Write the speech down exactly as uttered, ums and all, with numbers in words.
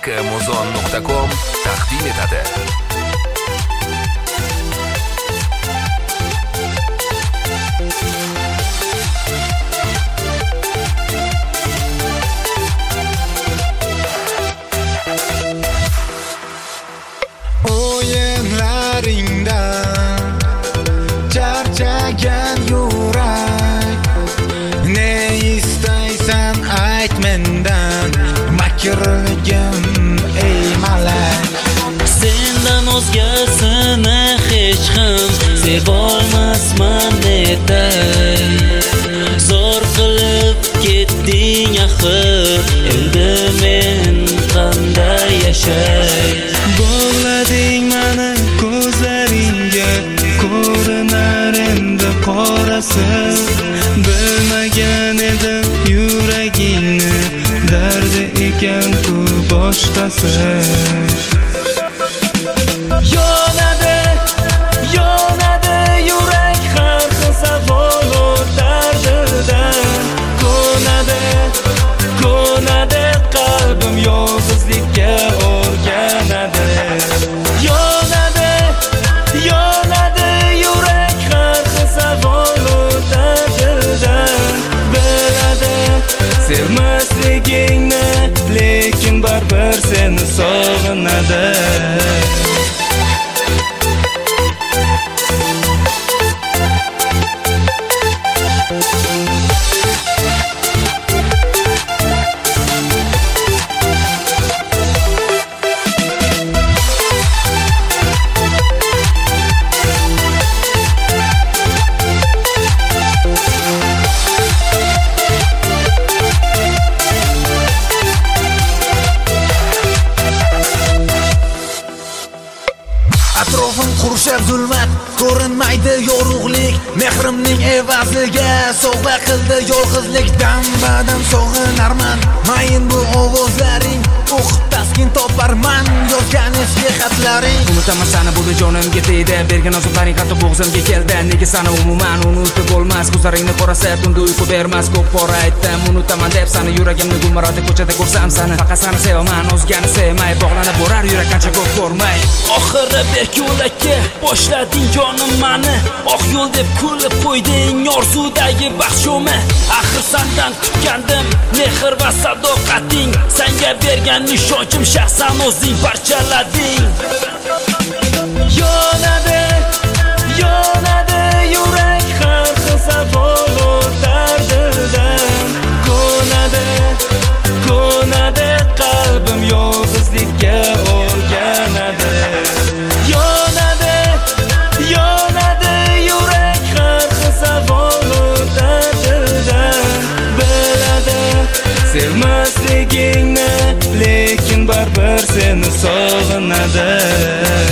muzon nuqta com taqdim etadi. O'yinlaringda charchagan yurak, ne istaysan ayt mendan, makirligim ey malak. Sendan o'zgasini hech ham sevolmasman netay. Zo'r qilib ketding axir, endi men qanday yashay? Bog'lading mani ko'zlaringga, ko'rinar endi qorasi. Bilmagan edim yuragingni, dardi ekan-ku boshqasi. Yonadi, yonadi yurak har xil savol dardidan. Ko'nadi, ko'nadi qalbim yolg'izlikka o'rganadi. Yonadi, yonadi yurak har xil savol dardidan. Biladi sevmasligingni, lekin baribir seni sog'inadi. Atrofim qurshab zulmat, ko'rinmaydi yorug'lik. Mehrimning evaziga sovg'a qildi yolg'izlik. Dam-badam sog'inarman, mayin bu ovozlaring. O'qib taskin toparman, yozgan eski xatlaring. Unutaman seni bu jonimga tegdi, bergan azoblaring hatto bo'g'zimga keldi. Nega seni umuman unutib bo'lmas, ko'zlaringni qorasa tunda uyqu bermas. Ko'p bor aytdim unutaman deb seni, yuragimni gummaroda ko'chada ko'rsam seni. Faqat seni sevaman, o'zgani sevmay, bog'lanib borar yurak qancha ko'p ko'rmay. Oxiri berk yo'lakka boshlading jonim mani, oq yo'l deb kulib qo'yding orzudagi baxshomni. Axir sendan kutgandim mehr va sadoqating, senga bergan nishonchim shaxsan o'zing parchalading. Yonadi, yonadi yurak har xil savol dardidan. Ko'nadi, ko'nadi qalbim yolg'izlikka o'rganadi. Yonadi, yonadi yurak har xil savol dardidan. Biladi sevmasligingni, lekin baribir seni sog'inadi.